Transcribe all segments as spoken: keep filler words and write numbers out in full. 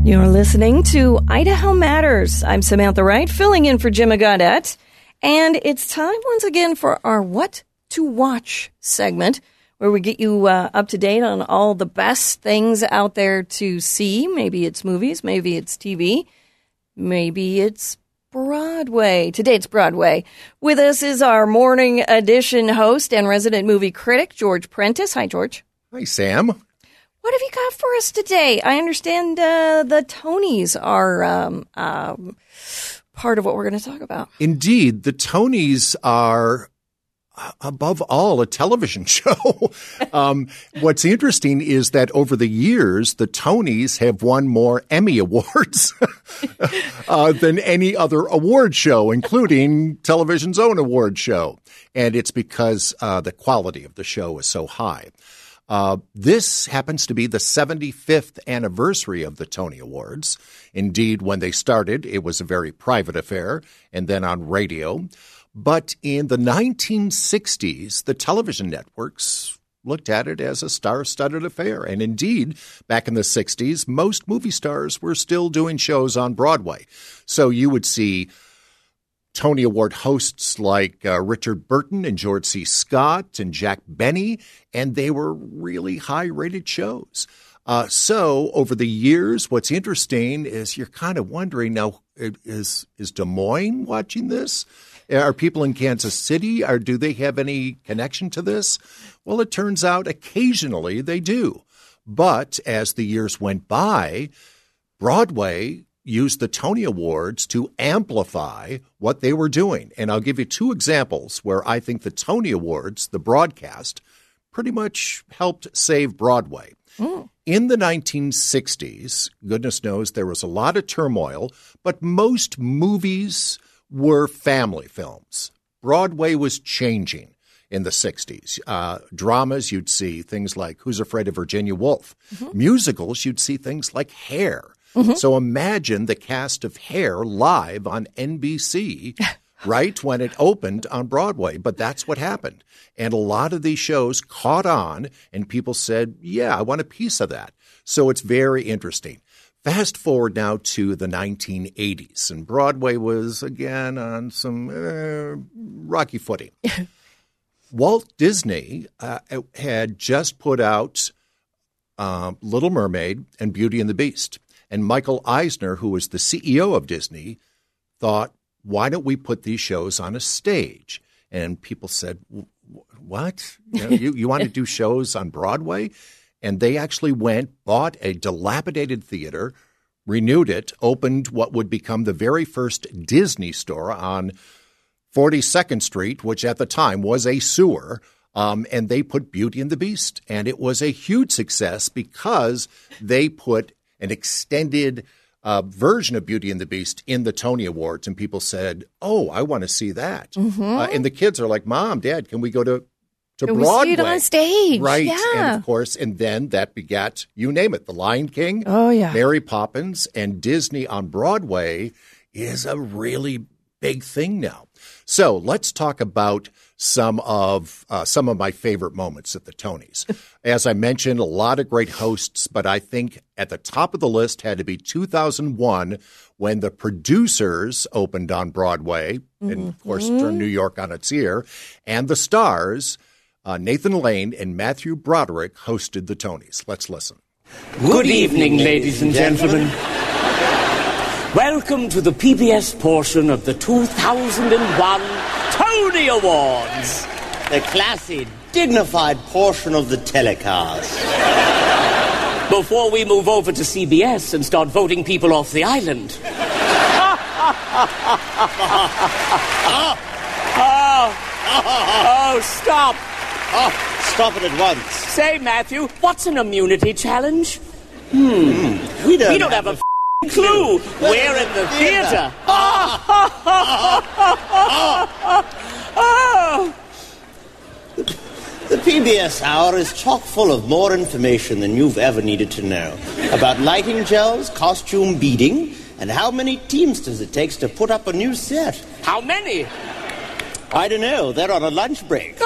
You're listening to Idaho Matters. I'm Samantha Wright, filling in for Jim Gaudette. And it's time once again for our What to Watch segment, where we get you uh, up to date on all the best things out there to see. Maybe it's movies, maybe it's T V, maybe it's Broadway. Today it's Broadway. With us is our morning edition host and resident movie critic, George Prentice. Hi, George. Hi, Sam. What have you got for us today? I understand uh, the Tonys are um, um, part of what we're going to talk about. Indeed, the Tonys are, above all, a television show. um, what's interesting is that over the years, the Tonys have won more Emmy Awards uh, than any other award show, including television's own award show. And it's because uh, the quality of the show is so high. Uh, this happens to be the seventy-fifth anniversary of the Tony Awards. Indeed, when they started, it was a very private affair, and then on radio. But in the nineteen sixties, the television networks looked at it as a star-studded affair. And indeed, back in the sixties, most movie stars were still doing shows on Broadway. So you would see Tony Award hosts like uh, Richard Burton and George C. Scott and Jack Benny, and they were really high-rated shows. Uh, so over the years, what's interesting is you're kind of wondering, now, is is Des Moines watching this? Are people in Kansas City? Or do they have any connection to this? Well, it turns out occasionally they do. But as the years went by, Broadway used the Tony Awards to amplify what they were doing. And I'll give you two examples where I think the Tony Awards, the broadcast, pretty much helped save Broadway. Mm. In the nineteen sixties, goodness knows there was a lot of turmoil, but most movies were family films. Broadway was changing in the sixties. Uh, dramas, you'd see things like Who's Afraid of Virginia Woolf. Mm-hmm. Musicals, you'd see things like Hair. Mm-hmm. So imagine the cast of Hair live on N B C right when it opened on Broadway. But that's what happened. And a lot of these shows caught on, and people said, yeah, I want a piece of that. So it's very interesting. Fast forward now to the nineteen eighties, and Broadway was, again, on some uh, rocky footing. Walt Disney uh, had just put out uh, Little Mermaid and Beauty and the Beast. And Michael Eisner, who was the C E O of Disney, thought, why don't we put these shows on a stage? And people said, what? You know, you, you want to do shows on Broadway? And they actually went, bought a dilapidated theater, renewed it, opened what would become the very first Disney store on forty-second Street, which at the time was a sewer. Um, and they put Beauty and the Beast. And it was a huge success because they put an extended uh, version of Beauty and the Beast in the Tony Awards. And people said, oh, I want to see that. Mm-hmm. Uh, and the kids are like, Mom, Dad, can we go to, to can Broadway? We see it on stage. Right. Yeah. And of course, and then that begat, you name it, The Lion King, oh, yeah. Mary Poppins, and Disney on Broadway is a really big thing now. So let's talk about some of uh, some of my favorite moments at the Tonys. As I mentioned, a lot of great hosts, but I think at the top of the list had to be two thousand one when The Producers opened on Broadway, mm-hmm. and of course turned New York on its ear, and the stars, uh, Nathan Lane and Matthew Broderick, hosted the Tonys. Let's listen. Good evening, ladies and gentlemen. Welcome to the P B S portion of the two thousand one Tony Awards. The classy, dignified portion of the telecast. Before we move over to C B S and start voting people off the island. oh, oh, stop. Oh, stop it at once. Say, Matthew, what's an immunity challenge? Hmm. Mm. We don't, we don't have, have a... clue. We're in the theater. The P B S Hour is chock full of more information than you've ever needed to know about lighting gels, costume beading, and how many teamsters it takes to put up a new set. How many? I don't know. They're on a lunch break.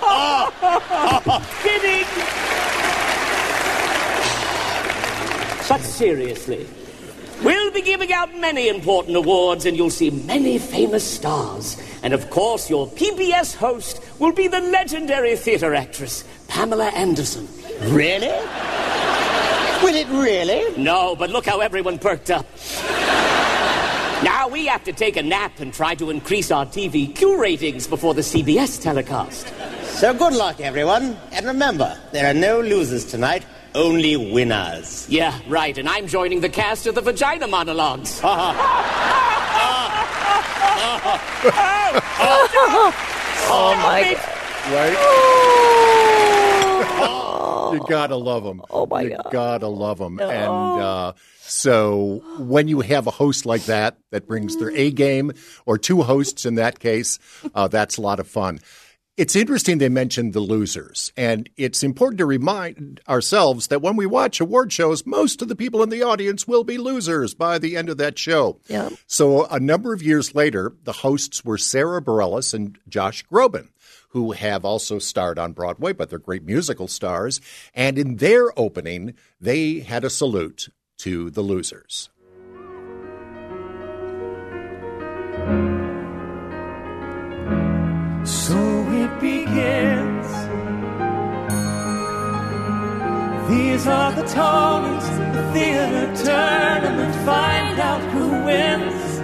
Kidding. But seriously, we'll be giving out many important awards, and you'll see many famous stars. And of course, your P B S host will be the legendary theater actress, Pamela Anderson. Really? Will it really? No, but look how everyone perked up. Now we have to take a nap and try to increase our T V Q ratings before the C B S telecast. So good luck, everyone. And remember, there are no losers tonight, only winners. Yeah, right, and I'm joining the cast of the Vagina Monologues. Oh, my God. Right? You gotta love them. Oh, my you God. You gotta love them. Oh. And uh, so when you have a host like that that brings their A game, or two hosts in that case, uh, that's a lot of fun. It's interesting they mentioned the losers, and it's important to remind ourselves that when we watch award shows, most of the people in the audience will be losers by the end of that show. Yeah. So a number of years later, the hosts were Sarah Bareilles and Josh Groban, who have also starred on Broadway, but they're great musical stars. And in their opening, they had a salute to the losers. So it begins. These are the Tonys, the theater tournament. Find out who wins.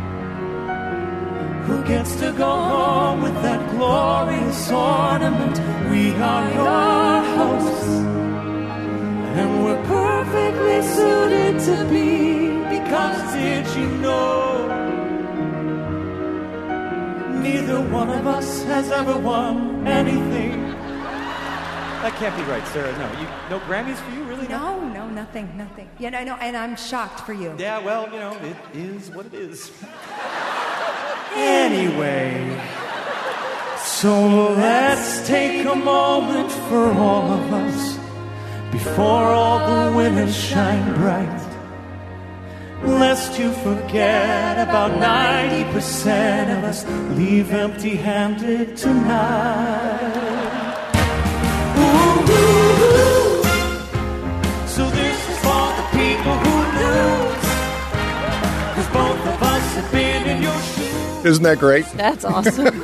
Who gets to go home with that glorious ornament? We are your hosts, and we're perfectly suited to be. Because did you know? Neither one of us has ever won anything. That can't be right, Sarah. No, you, no Grammys for you, really? No, no, nothing, nothing. Yeah, I know, and I'm shocked for you. Yeah, well, you know, it is what it is. Anyway, so let's take a moment for all of us before all the winners shine bright. Lest you forget, about ninety percent of us leave empty-handed tonight. Ooh, ooh, ooh. So this is for the people who lose, 'cause both of us have been in your shoes. Isn't that great? That's awesome.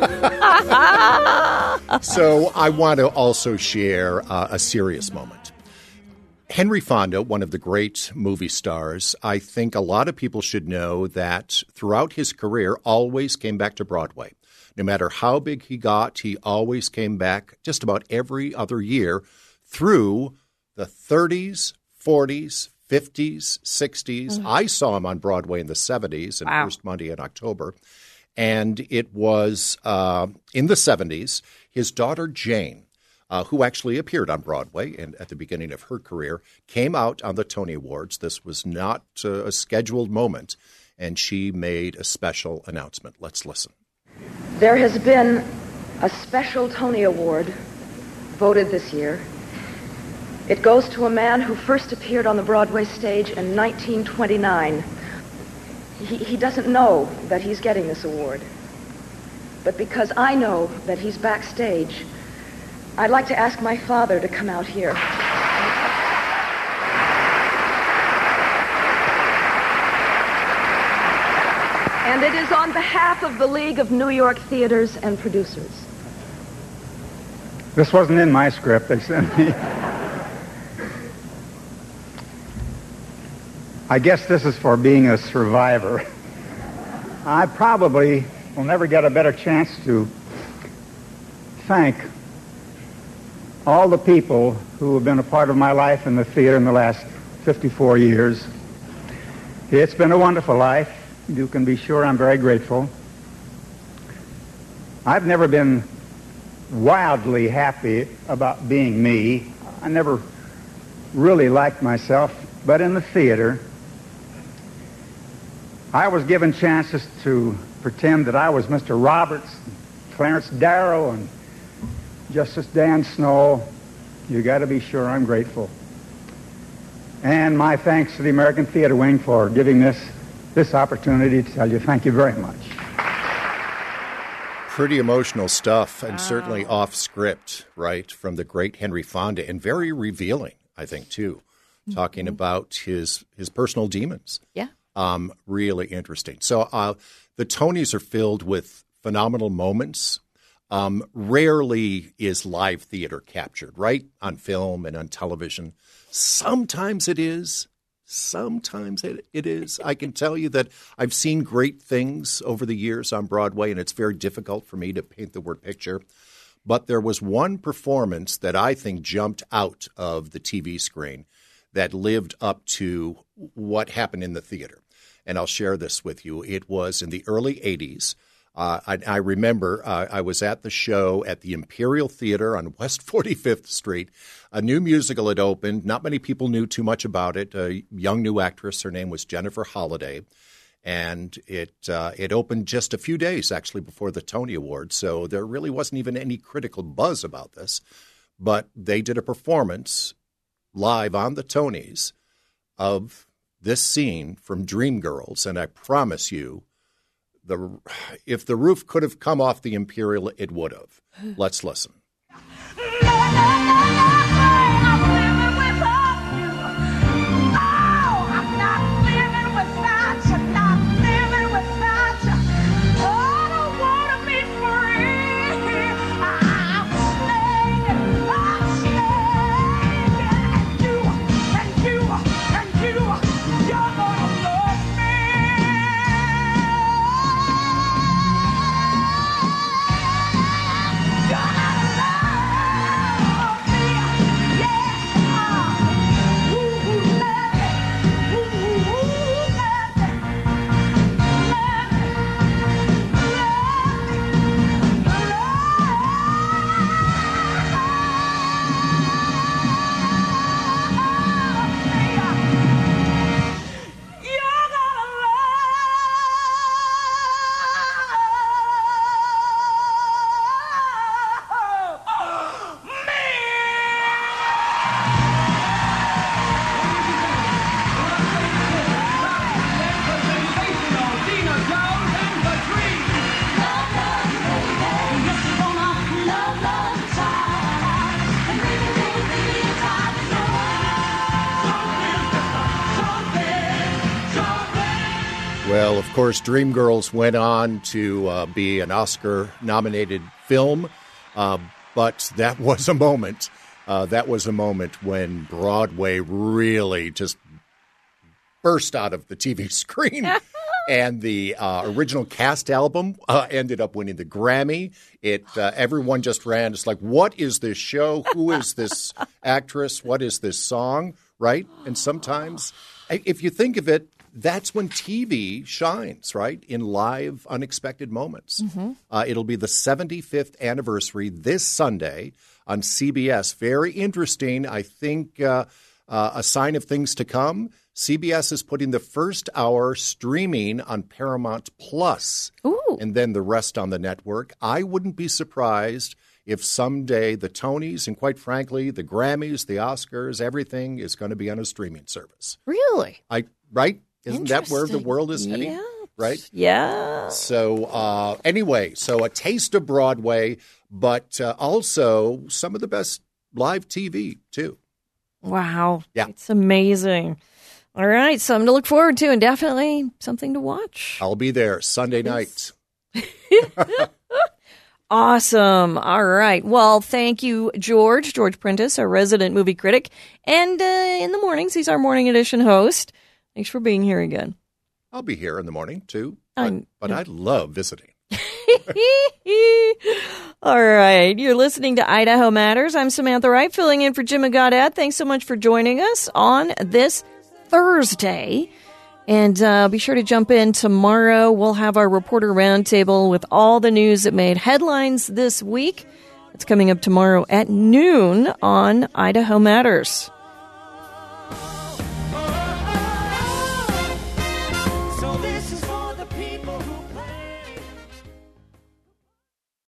So I want to also share uh, a serious moment. Henry Fonda, one of the great movie stars, I think a lot of people should know that throughout his career always came back to Broadway. No matter how big he got, he always came back just about every other year through the thirties, forties, fifties, sixties. Mm-hmm. I saw him on Broadway in the seventies and wow. First Monday in October. And it was uh, in the seventies, his daughter Jane, Uh, who actually appeared on Broadway and at the beginning of her career, came out on the Tony Awards. This was not uh, a scheduled moment, and she made a special announcement. Let's listen. There has been a special Tony Award voted this year. It goes to a man who first appeared on the Broadway stage in nineteen twenty-nine. He, he doesn't know that he's getting this award. But because I know that he's backstage, I'd like to ask my father to come out here. And it is on behalf of the League of New York Theaters and Producers. This wasn't in my script. They sent me. I guess this is for being a survivor. I probably will never get a better chance to thank all the people who have been a part of my life in the theater in the last fifty-four years. It's been a wonderful life. You can be sure I'm very grateful. I've never been wildly happy about being me. I never really liked myself, but in the theater, I was given chances to pretend that I was Mister Roberts, Clarence Darrow, and Justice Dan Snow. You got to be sure I'm grateful. And my thanks to the American Theater Wing for giving this this opportunity to tell you thank you very much. Pretty emotional stuff, and wow. certainly off script, right, from the great Henry Fonda, and very revealing, I think, too. talking about his his personal demons. Yeah. Um, really interesting. So uh, the Tonys are filled with phenomenal moments. Um, rarely is live theater captured, right? On film and on television. Sometimes it is. Sometimes it, it is. I can tell you that I've seen great things over the years on Broadway, and it's very difficult for me to paint the word picture. But there was one performance that I think jumped out of the T V screen that lived up to what happened in the theater. And I'll share this with you. It was in the early eighties. Uh, I, I remember uh, I was at the show at the Imperial Theater on West forty-fifth Street. A new musical had opened. Not many people knew too much about it. A young new actress, her name was Jennifer Holliday. And it uh, it opened just a few days, actually, before the Tony Awards. So there really wasn't even any critical buzz about this. But they did a performance live on the Tonys of this scene from Dreamgirls. And I promise you, The, if the roof could have come off the Imperial, it would have. Let's listen. Well, of course, Dreamgirls went on to uh, be an Oscar-nominated film, uh, but that was a moment. Uh, that was a moment when Broadway really just burst out of the T V screen. And the uh, original cast album uh, ended up winning the Grammy. It uh, everyone just ran. It's like, what is this show? Who is this actress? What is this song? Right? And sometimes, if you think of it, that's when T V shines, right? In live, unexpected moments. Mm-hmm. Uh, it'll be the seventy-fifth anniversary this Sunday on C B S. Very interesting. I think uh, uh, a sign of things to come. C B S is putting the first hour streaming on Paramount Plus, Ooh. And then the rest on the network. I wouldn't be surprised if someday the Tonys and, quite frankly, the Grammys, the Oscars, everything is going to be on a streaming service. Really? I right? Isn't that where the world is heading? Yeah. Right? Yeah. So uh, anyway, so a taste of Broadway, but uh, also some of the best live T V, too. Wow. Yeah. It's amazing. All right. Something to look forward to and definitely something to watch. I'll be there Sunday night. Awesome. All right. Well, thank you, George. George Prentice, our resident movie critic. And uh, in the mornings, he's our morning edition host. Thanks for being here again. I'll be here in the morning, too. But, I'm, but I love visiting. All right. You're listening to Idaho Matters. I'm Samantha Wright, filling in for Jim Goddard. Thanks so much for joining us on this Thursday. And uh, be sure to jump in tomorrow. We'll have our reporter roundtable with all the news that made headlines this week. It's coming up tomorrow at noon on Idaho Matters.